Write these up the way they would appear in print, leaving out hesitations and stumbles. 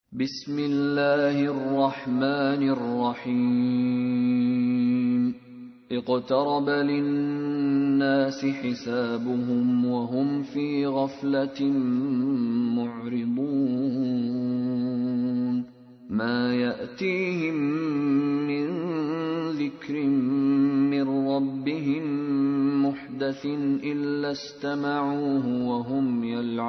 بسم الله الرحمن الرحيم اقترب للناس حسابهم وهم في غفلة معرضون ما يأتيهم من ذكر من ربهم محدث إلا استمعوه وهم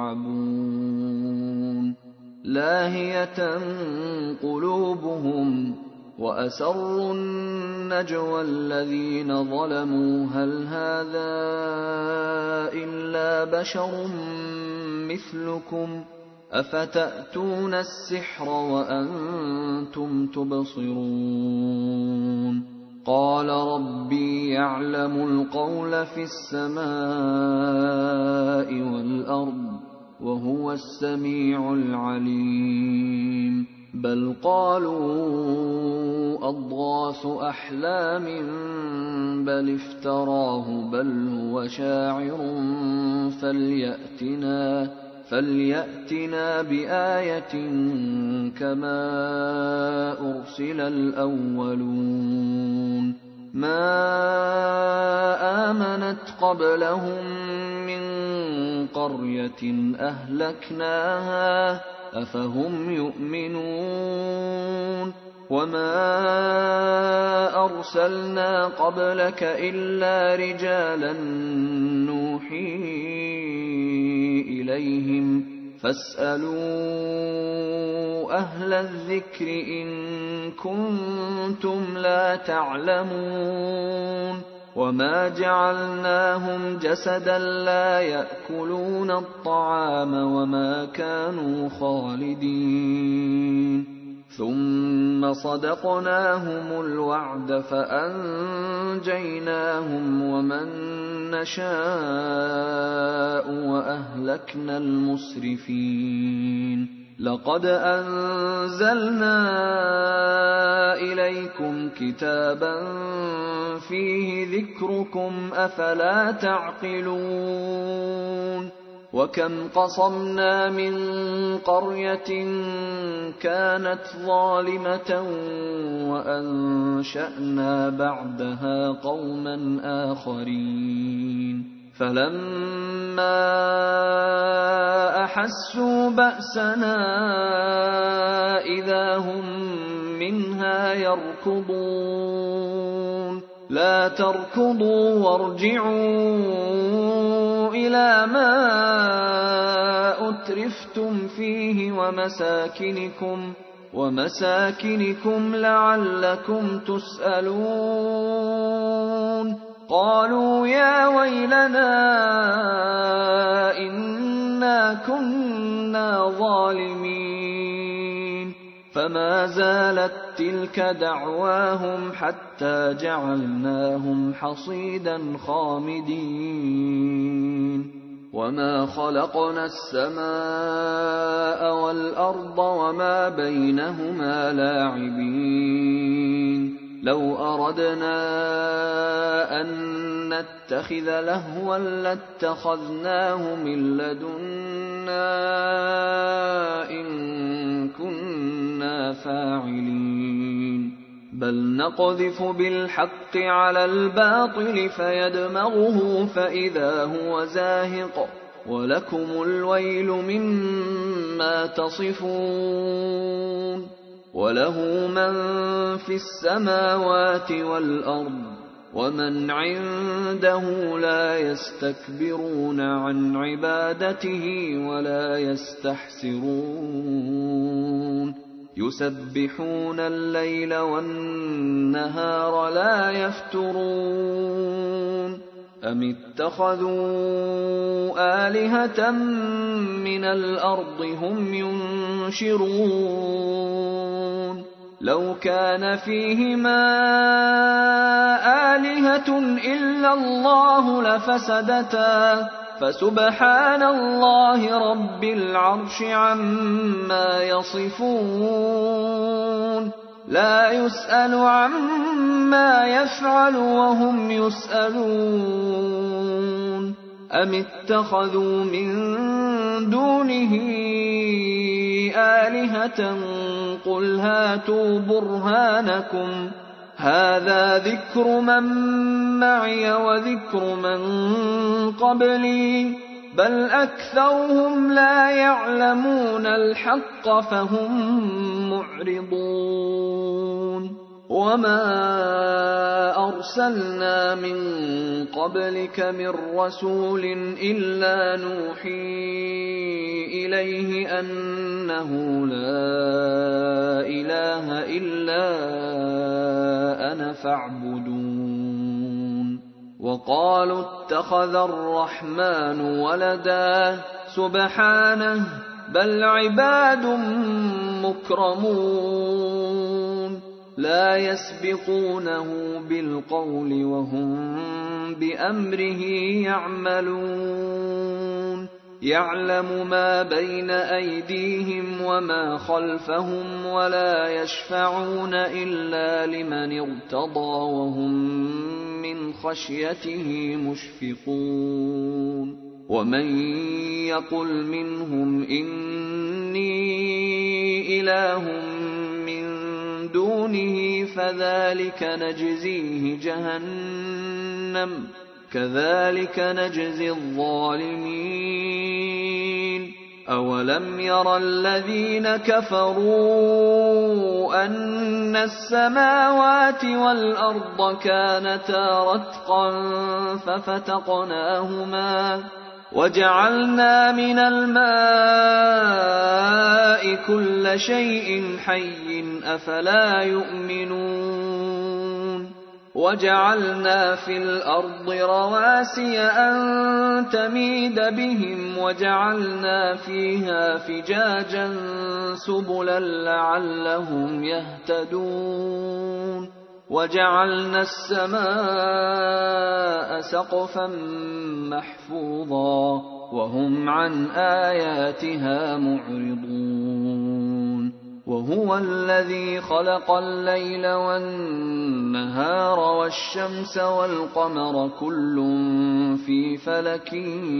يلعبون لاهية قلوبهم وأسروا النجوى الذين ظلموا هل هذا إلا بشر مثلكم أفتأتون السحر وأنتم تبصرون قال ربي يعلم القول في السماء والأرض وهو السميع العليم بل قالوا أضغاث أحلام بل افتراه بل هو شاعر فليأتنا بآية كما أرسل الأولون ما آمنت قبلهم من قرية أهلكناها أفهم يؤمنون وما أرسلنا قبلك إلا رجالا نوحي إليهم فاسألوا أهل الذكر إن كنتم لا تعلمون وما جعلناهم جسدا لا يأكلون الطعام وما كانوا خالدين ثم صدقناهم الوعد فأنجيناهم ومن نشاء وأهلكنا المسرفين لقد أنزلنا إليكم كتابا فيه ذكركم أفلا تعقلون وكم قصمنا من قرية كانت ظالمة وأنشأنا بعدها قوما آخرين فلما أحسوا بأسنا إذا هم منها يركضون لا تركضوا وارجعوا إلى ما أترفتم فيه ومساكنكم لعلكم تسألون قالوا يا ويلنا إنا كنا ظالمين فما زالت تلك دعواهم حتى جعلناهم حصيدا خامدين وما خلقنا السماء والأرض وما بينهما لاعبين لو أردنا أن نتخذ لهوا لاتخذناه من لدنا إن كنا فاعلين بل نقذف بالحق على الباطل فيدمغه فإذا هو زاهق ولكم الويل مما تصفون وله من في السماوات والأرض ومن عنده لا يستكبرون عن عبادته ولا يستحسرون يسبحون الليل والنهار لا يفترون أم اتخذوا آلهة من الأرض هم ينشرون لو كان فيهما آلهة إلا الله لفسدتا فسبحان الله رب العرش عما يصفون لا يسأل عما يفعل وهم يسألون أم اتخذوا من دونه آلهة قل هاتوا برهانكم هذا ذكر من معي وذكر من قبلي بل أكثرهم لا يعلمون الحق فهم معرضون وما أرسلنا من قبلك من رسول إلا نوحي إليه أنه لا إله إلا أنا فاعبدون وقالوا اتخذ الرحمن ولدا سبحانه بل عباد مكرمون لا يسبقونه بالقول وهم بأمره يعملون يعلم ما بين أيديهم وما خلفهم ولا يشفعون إلا لمن ارتضى وهم من خشيته مشفقون ومن يقل منهم إني إله من دونه فذلك نجزيه جهنم كذلك نجزي الظالمين أولم ير الذين كفروا أن السماوات والأرض كانتا رتقا ففتقناهما وجعلنا من الماء كل شيء حي أفلا يؤمنون وجعلنا في الأرض رواسي أن تميد بهم وجعلنا فيها فجاجا سبلا لعلهم يهتدون وجعلنا السماء سقفا محفوظا وهم عن آياتها معرضون وهو الذي خلق الليل والنهار والشمس والقمر كل في فلك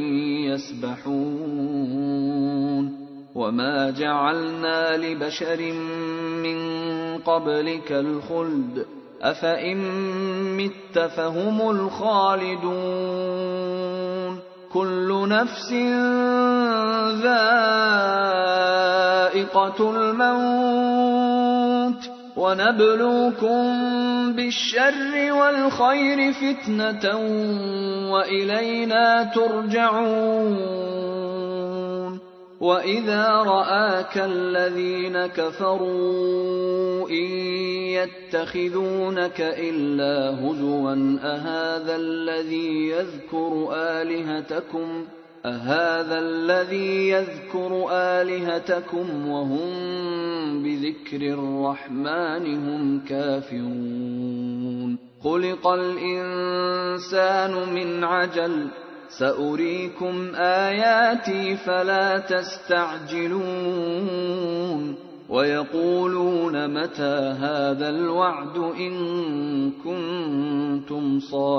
يسبحون وما جعلنا لبشر من قبلك الخلد أفإن مت فهم الخالدون كل نفس ذائقة الموت ونبلوكم بالشر والخير فتنة وإلينا ترجعون وإذا رآك الذين كفروا إن يتخذونك إلا هزوا أهذا الذي يذكر آلهتكم وهم بذكر الرحمن هم كافرون خلق الإنسان من عجل سأريكم آياتي فلا تستعجلون ويقولون متى هذا الوعد إن كنتم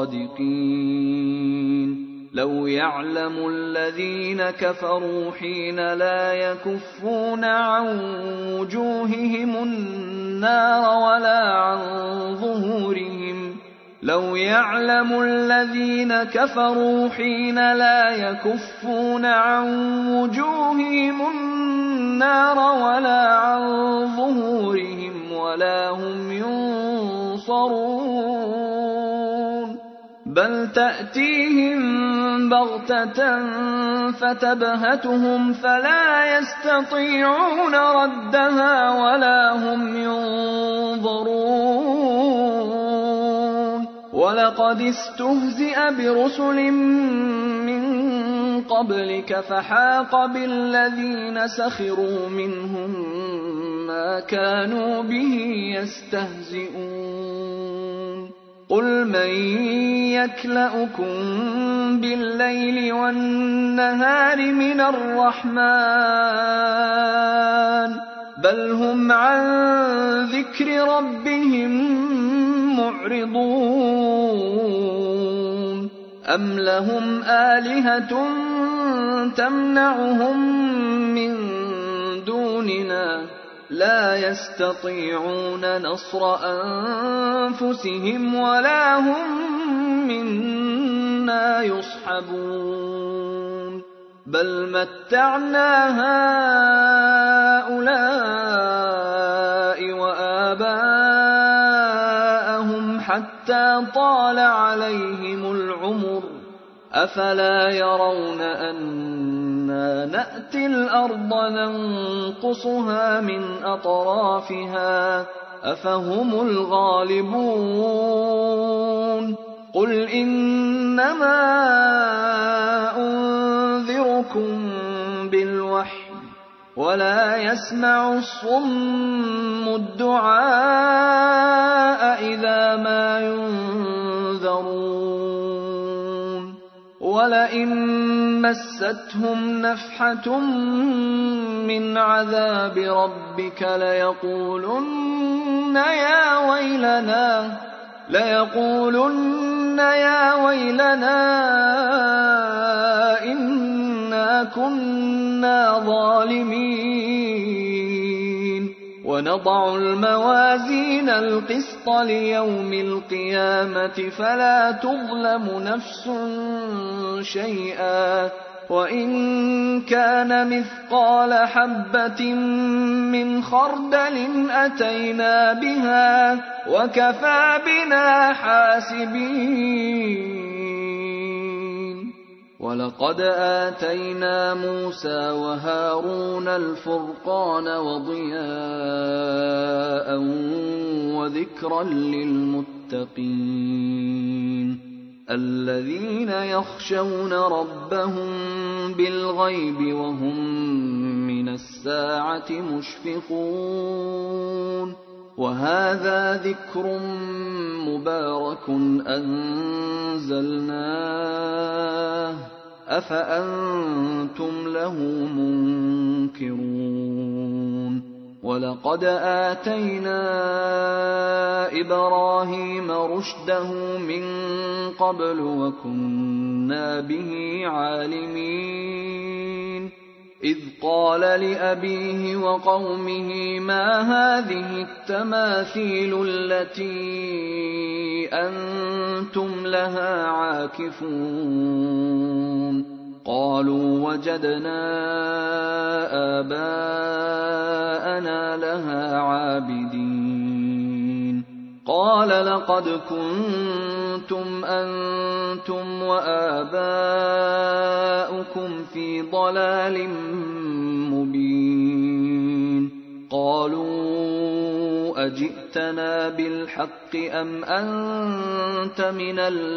صادقين لو يعلم الذين كفروا حين لا يكفون عن وجوههم النار ولا عن ظهورهم لو يعلم الذين كفروا حين لا يكفون عن وجوههم النار ولا عن ظهورهم ولا هم ينصرون بل تأتيهم بغتة فتبهتهم فلا يستطيعون ردها ولا هم ينظرون ولقد استهزئ برسل من قبلك فحاق بالذين سخروا منهم ما كانوا به يستهزئون قل من يكلؤكم بالليل والنهار من الرحمن بل هم عن ذكر ربهم معرضون أم لهم آلهة تمنعهم من دون دوننا لا يستطيعون نصر أنفسهم ولا هم منا يصحبون بل متعنا هؤلاء وآباءهم حتى طال عليهم العمر أفلا يرون أنا نأتي الأرض ننقصها من أطرافها أفهم الغالبون قل إنما أنذركم بالوحي ولا يسمع الصم الدعاء إذا ما ينذرون ولئن مستهم نفحة من عذاب ربك ليقولن يا ويلنا إنا كنا ظالمين ونضع الموازين القسط ليوم القيامة فلا تظلم نفس شيئا وإن كان مثقال حبة من خردل أتينا بها وكفى بنا حاسبين ولقد آتينا موسى وهارون الفرقان وضياء وذكرا للمتقين الذين يخشون ربهم بالغيب وهم من الساعة مشفقون وهذا ذكر مبارك أنزلناه أفأنتم له منكرون ولقد آتينا إبراهيم رشده من قبل وكنا به عالمين إذ قال لأبيه وقومه ما هذه التماثيل التي أنتم لها عاكفون قالوا وجدنا آباءنا لها عابدين قال لقد كنتم أنتم وآباؤكم في ضلال مبين قالوا أجئتنا بالحق أم أنت من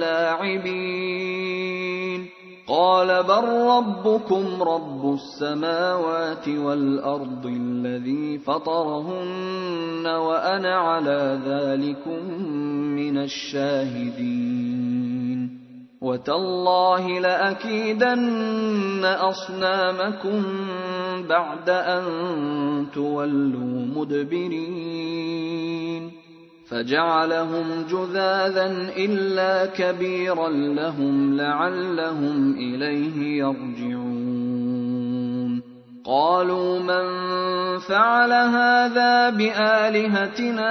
اللاعبين قال بل ربكم رب السماوات والأرض الذي فطرهن وأنا على ذلكم من الشاهدين وتالله لأكيدن أصنامكم بعد أن تولوا مدبرين فجعلهم جذاذا إلا كبيرا لهم لعلهم إليه يرجعون قالوا من فعل هذا بآلهتنا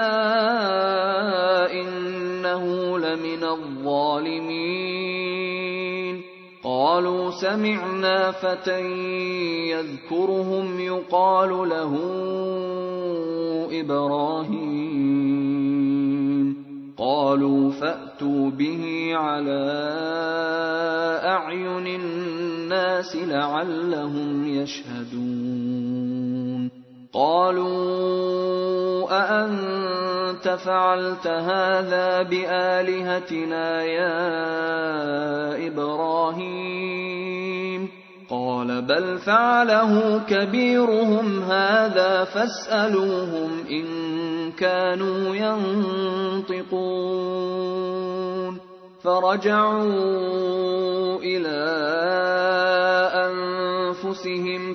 إنه لمن الظالمين قالوا سمعنا فتى يذكرهم يقال له إبراهيم قالوا فأتوا به على أعين الناس لعلهم يشهدون قالوا أأنت فعلت هذا بآلهتنا يا إبراهيم قال بل فعله كبيرهم هذا فاسألوهم إن كانوا ينطقون فرجعوا إلى أنفسهم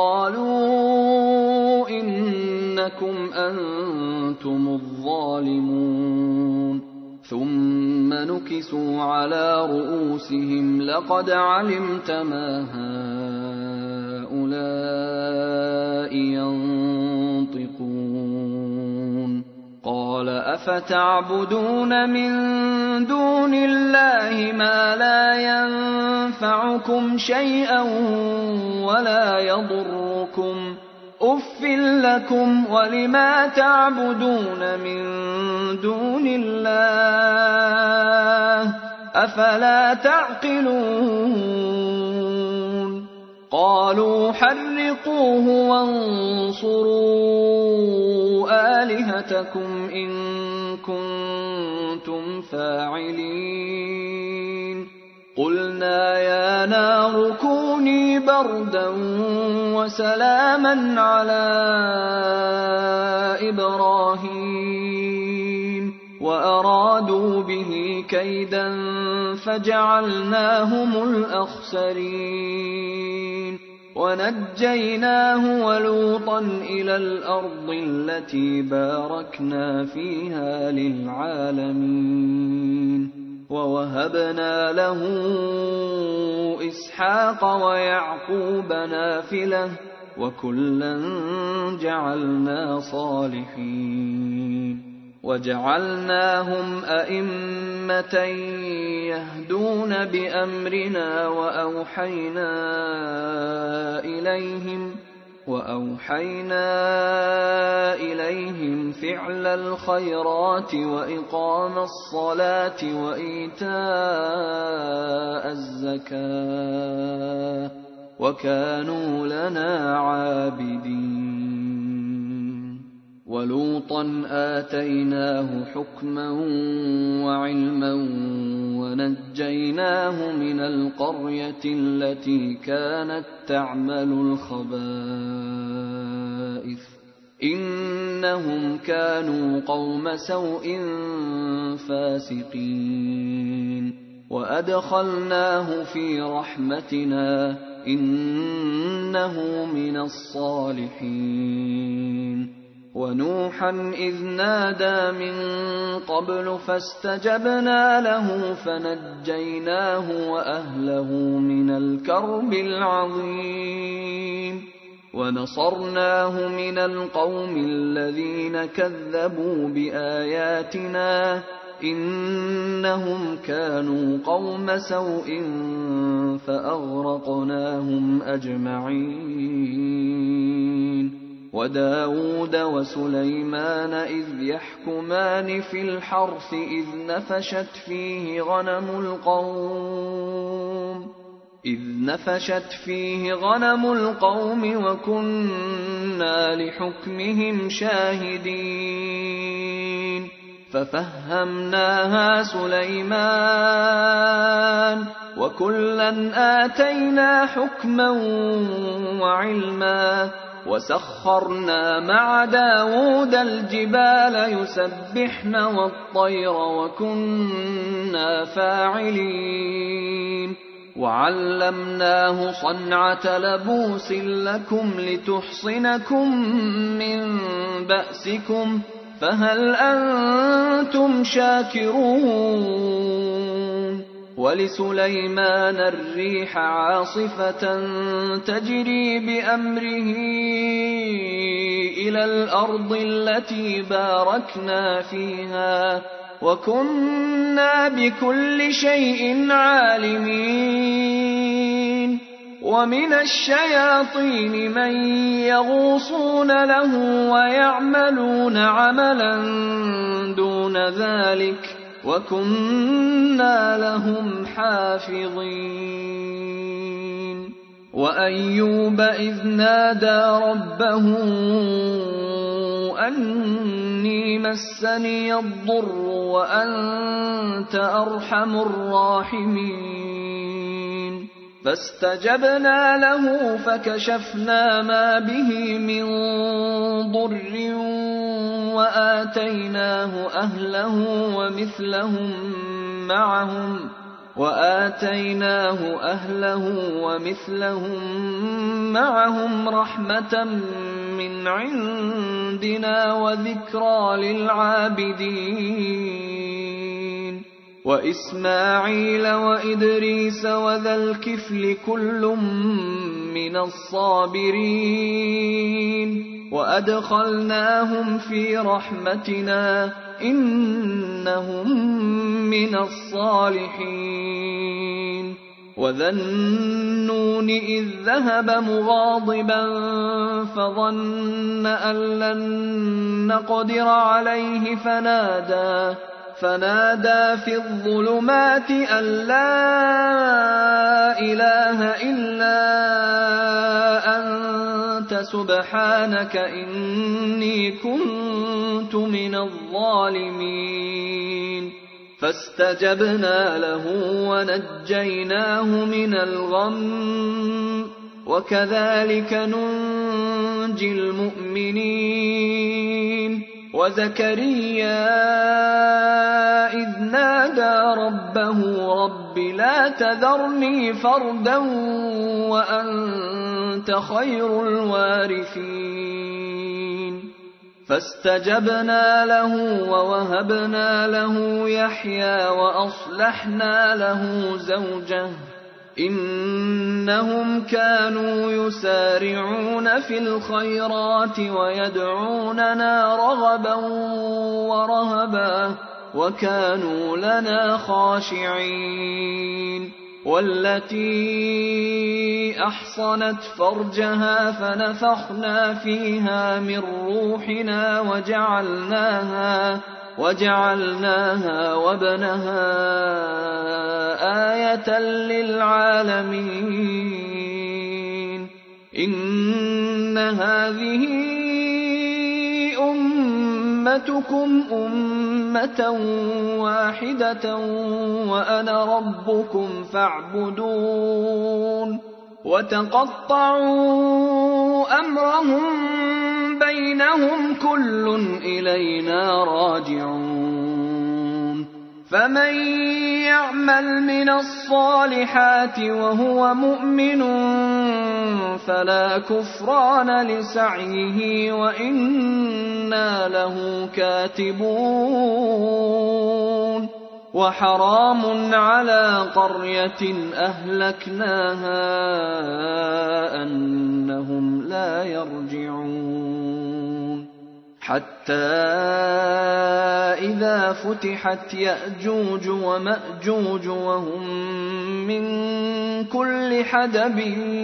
فقالوا إنكم أنتم الظالمون ثم نكسوا على رؤوسهم لقد علمت ما هؤلاء ينطقون يشركون قال أفتعبدون من دون الله ما لا ينفعكم شيئا ولا يضركم أف لكم ولما تعبدون من دون الله أفلا تعقلون قالوا حرقوه وانصروا آلهتكم إن كنتم فاعلين قلنا يا نار كوني بردا وسلاما على إبراهيم وأرادوا به كيدا فجعلناهم الأخسرين ونجيناه ولوطا إلى الأرض التي باركنا فيها للعالمين ووهبنا له إسحاق ويعقوب نافلة وكلا جعلنا صالحين وجعلناهم أئمة يهدون بأمرنا وأوحينا إليهم فعل الخيرات وإقام الصلاة وإيتاء الزكاة وكانوا لنا عابدين ولوطا آتيناه حكما وعلما ونجيناه من القرية التي كانت تعمل الخبائث إنهم كانوا قوم سوء فاسقين وأدخلناه في رحمتنا إنه من الصالحين ونوحا إذ نادى من قبل فاستجبنا له فنجيناه وأهله من الكرب العظيم ونصرناه من القوم الذين كذبوا بآياتنا إنهم كانوا قوم سوء فأغرقناهم أجمعين وداود وسليمان إذ يحكمان في الحرث إذ نفشت فيه غنم القوم وكنا لحكمهم شاهدين ففهمناها سليمان وكلا آتينا حكما وعلما وسخرنا مع داود الجبال يسبحن والطير وكنا فاعلين وعلمناه صنعة لبوس لكم لتحصنكم من بأسكم فهل أنتم شاكرون ولسليمان الريح عاصفة تجري بأمره إلى الأرض التي باركنا فيها وكنا بكل شيء عالمين ومن الشياطين من يغوصون له ويعملون عملا دون ذلك وكنا لهم حافظين وأيوب إذ نادى ربه أني مسني الضر وأنت أرحم الراحمين فاستجبنا له فكشفنا ما به من ضر وآتيناه أهله ومثلهم معهم رحمة من عندنا وذكرى للعابدين وإسماعيل وإدريس وذا الكفل كل من الصابرين وأدخلناهم في رحمتنا إنهم من الصالحين وذا النون إذ ذهب مغاضبا فظن أن لن نقدر عليه فنادى في الظلمات أن لا إله إلا أنت سبحانك إني كنت من الظالمين فاستجبنا له ونجيناه من الغم وكذلك ننجي المؤمنين وزكريا إذ نادى ربه رب لا تذرني فردا وأنت خير الوارثين فاستجبنا له ووهبنا له يحيى وأصلحنا له زوجه إنهم كانوا يسارعون في الخيرات ويدعوننا رغبا ورهبا وكانوا لنا خاشعين والتي أحصنت فرجها فنفخنا فيها من روحنا وجعلناها وابنها آية للعالمين إن هذه أمتكم أمة واحدة وأنا ربكم فاعبدون وتقطعوا أمرهم بينهم كل إلينا راجعون فمن يعمل من الصالحات وهو مؤمن فلا كفران لسعيه وإنا له كاتبون وحرام على قرية أهلكناها أنهم لا يرجعون حتى إذا فتحت يأجوج ومأجوج وهم من كل حدب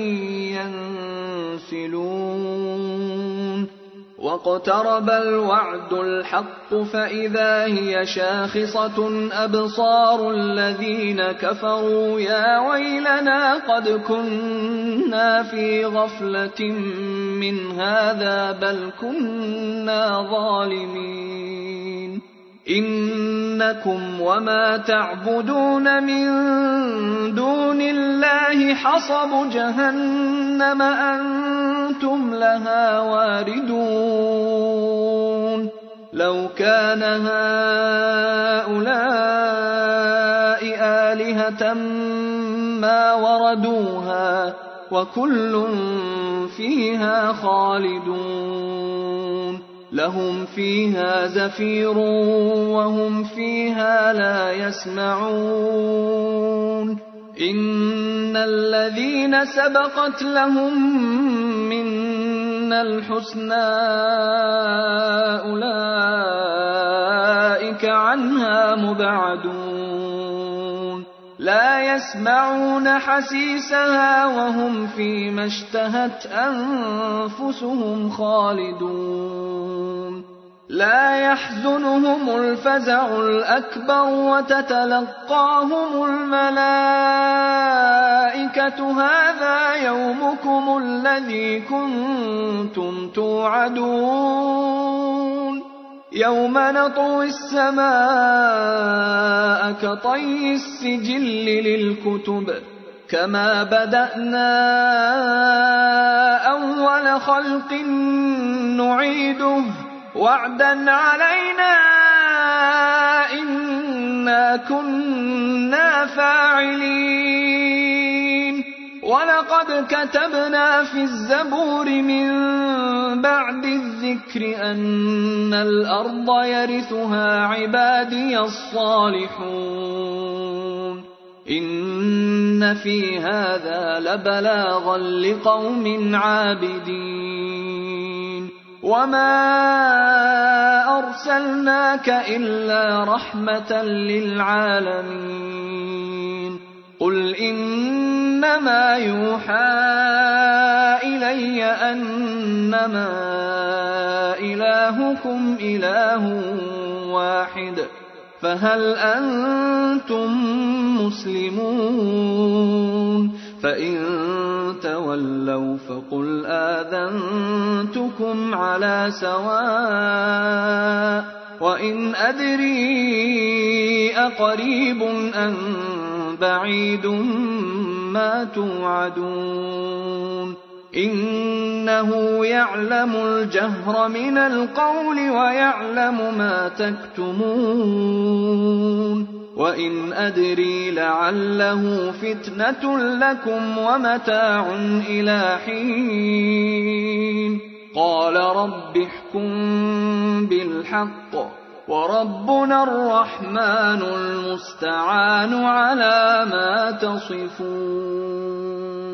ينسلون واقترب الوعد الحق فإذا هي شاخصة أبصار الذين كفروا يا ويلنا قد كنا في غفلة من هذا بل كنا ظالمين إنكم وما تعبدون من دون الله حصب جهنم أنتم لها واردون لو كان هؤلاء آلهة ما وردوها وكل فيها خالدون لهم فيها زفير وهم فيها لا يسمعون إن الذين سبقت لهم منا الحسنى أولئك عنها مبعدون لا يسمعون حسيسها وهم فيما اشتهت أنفسهم خالدون لا يحزنهم الفزع الأكبر وتتلقاهم الملائكة هذا يومكم الذي كنتم توعدون يوم نطوي السماء كطي السجل للكتب كما بدأنا أول خلق نعيده وعدا علينا إنا كنا فاعلين ولقد كتبنا في الزبور من بعد الذكر أن الأرض يرثها عبادي الصالحون إن في هذا لبلاغا لقوم عابدين وما أرسلناك إلا رحمة للعالمين قل إنما يوحى إلي أنما إلهكم إله واحد فهل أنتم مسلمون فإن تولوا فقل آذنتكم على سواء وإن أدري أقريب أم بعيد ما توعدون إنه يعلم الجهر من القول ويعلم ما تكتمون وإن أدري لعله فتنة لكم ومتاع إلى حين قال رب احكم بالحق وربنا الرحمن المستعان على ما تصفون